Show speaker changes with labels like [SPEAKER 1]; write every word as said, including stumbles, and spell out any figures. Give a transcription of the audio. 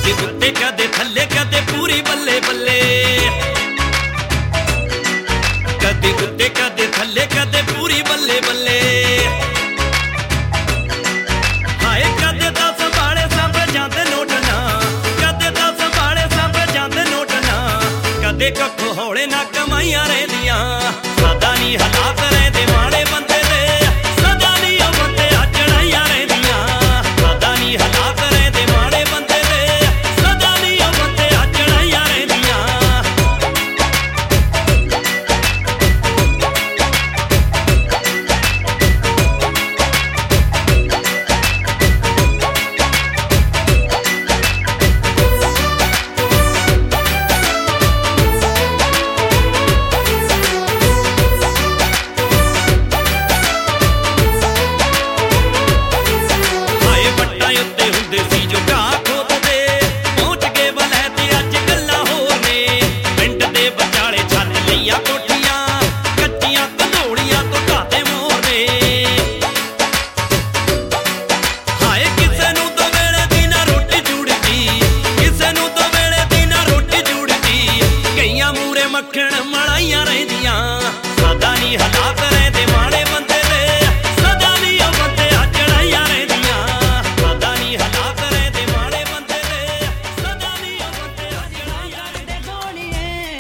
[SPEAKER 1] कदे उत्ते कदे थल्ले कदे पूरी बल्ले बल्ले कदे उत्ते कदे थल्ले कदे पूरी बल्ले बल्ले हाय कदे दा संभाले सब जांदे नोटना कदे दा संभाले सब जांदे नोटना कदे कखो हौले ना कमाइयां रहिंदियां सादा नहीं हालात रहिंदे माड़े बंदे